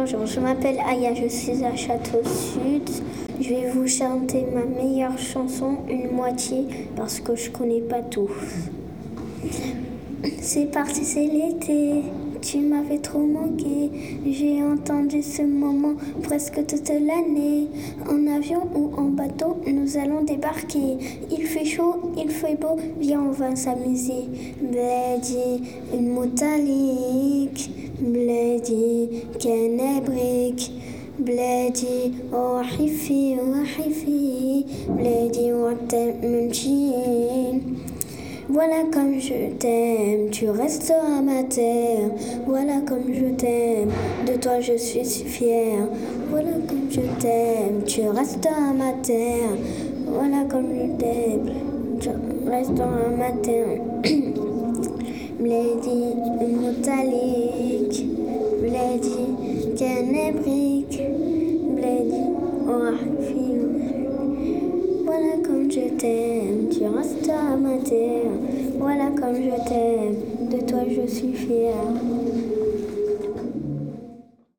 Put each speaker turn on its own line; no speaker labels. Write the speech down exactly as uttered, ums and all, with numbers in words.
Bonjour, je m'appelle Aya, je suis à Château Sud. Je vais vous chanter ma meilleure chanson, une moitié, parce que je connais pas tout. C'est parti, c'est l'été, tu m'avais trop manqué. J'ai entendu ce moment presque toute l'année. En avion ou en bateau, nous allons débarquer. Il fait chaud, il fait beau, viens on va s'amuser. Bledi, une motalique, bledi, kenebrique. بلادي وحفي وحفي بلادي وقت منشين. Voilà comme je t'aime, tu resteras ma terre. Voilà comme je t'aime, de toi je suis si fière. Voilà comme je t'aime, tu resteras ma terre. Voilà comme je t'aime, tu resteras ma terre. Bledi motalik, bledi kenebrique, bledi وحفي. Voilà comme je t'aime, tu resteras ma terre. Voilà comme je t'aime, de toi je suis fière.